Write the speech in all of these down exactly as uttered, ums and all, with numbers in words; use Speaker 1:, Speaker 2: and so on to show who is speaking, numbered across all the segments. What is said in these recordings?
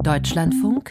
Speaker 1: Deutschlandfunk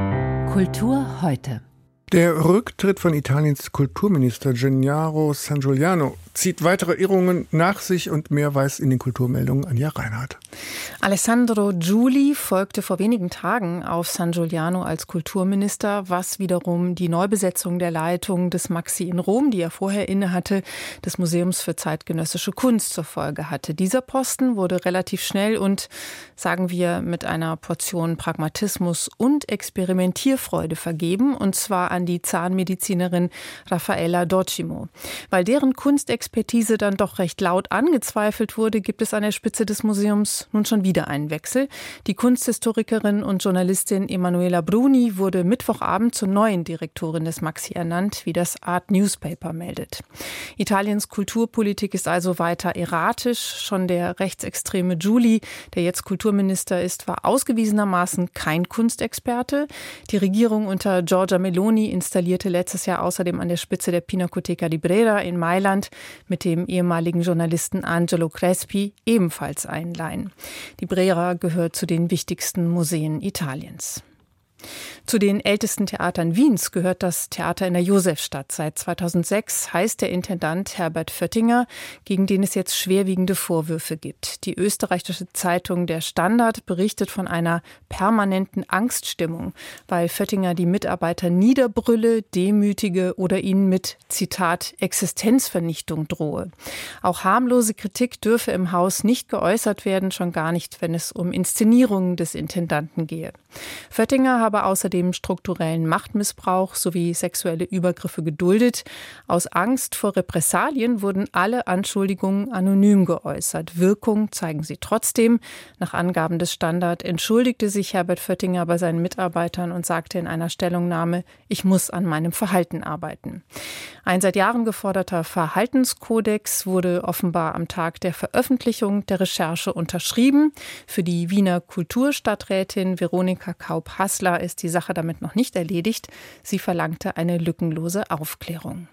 Speaker 1: Kultur heute.
Speaker 2: Der Rücktritt von Italiens Kulturminister Gennaro Sangiuliano zieht weitere Irrungen nach sich und mehr weiß in den Kulturmeldungen Anja Reinhardt.
Speaker 3: Alessandro Giuli folgte vor wenigen Tagen auf Sangiuliano als Kulturminister, was wiederum die Neubesetzung der Leitung des Maxi in Rom, die er vorher innehatte, des Museums für zeitgenössische Kunst zur Folge hatte. Dieser Posten wurde relativ schnell und, sagen wir, mit einer Portion Pragmatismus und Experimentierfreude vergeben, und zwar an die Zahnmedizinerin Raffaella Docimo. Weil deren Kunstexpertise dann doch recht laut angezweifelt wurde, gibt es an der Spitze des Museums nun schon wieder einen Wechsel. Die Kunsthistorikerin und Journalistin Emanuela Bruni wurde Mittwochabend zur neuen Direktorin des Maxi ernannt, wie das Art Newspaper meldet. Italiens Kulturpolitik ist also weiter erratisch. Schon der rechtsextreme Giuli, der jetzt Kulturminister ist, war ausgewiesenermaßen kein Kunstexperte. Die Regierung unter Giorgia Meloni installierte letztes Jahr außerdem an der Spitze der Pinacoteca di Brera in Mailand mit dem ehemaligen Journalisten Angelo Crespi ebenfalls einen Laien. Die Brera gehört zu den wichtigsten Museen Italiens. Zu den ältesten Theatern Wiens gehört das Theater in der Josefstadt. Seit zweitausendsechs heißt der Intendant Herbert Föttinger, gegen den es jetzt schwerwiegende Vorwürfe gibt. Die österreichische Zeitung Der Standard berichtet von einer permanenten Angststimmung, weil Föttinger die Mitarbeiter niederbrülle, demütige oder ihnen mit, Zitat, Existenzvernichtung drohe. Auch harmlose Kritik dürfe im Haus nicht geäußert werden, schon gar nicht, wenn es um Inszenierungen des Intendanten gehe. Föttinger habe außerdem strukturellen Machtmissbrauch sowie sexuelle Übergriffe geduldet. Aus Angst vor Repressalien wurden alle Anschuldigungen anonym geäußert. Wirkung zeigen sie trotzdem. Nach Angaben des Standard entschuldigte sich Herbert Föttinger bei seinen Mitarbeitern und sagte in einer Stellungnahme, ich muss an meinem Verhalten arbeiten. Ein seit Jahren geforderter Verhaltenskodex wurde offenbar am Tag der Veröffentlichung der Recherche unterschrieben. Für die Wiener Kulturstadträtin Veronika Kaup-Hassler ist die Sache damit noch nicht erledigt. Sie verlangte eine lückenlose Aufklärung.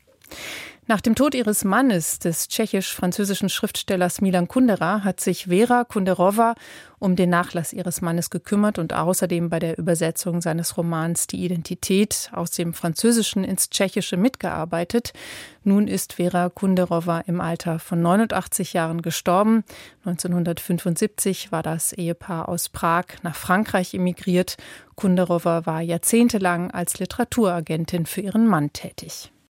Speaker 3: Nach dem Tod ihres Mannes, des tschechisch-französischen Schriftstellers Milan Kundera, hat sich Vera Kunderová um den Nachlass ihres Mannes gekümmert und außerdem bei der Übersetzung seines Romans Die Identität aus dem Französischen ins Tschechische mitgearbeitet. Nun ist Vera Kunderová im Alter von neunundachtzig Jahren gestorben. neunzehnhundertfünfundsiebzig war das Ehepaar aus Prag nach Frankreich emigriert. Kunderová war jahrzehntelang als Literaturagentin für ihren Mann tätig.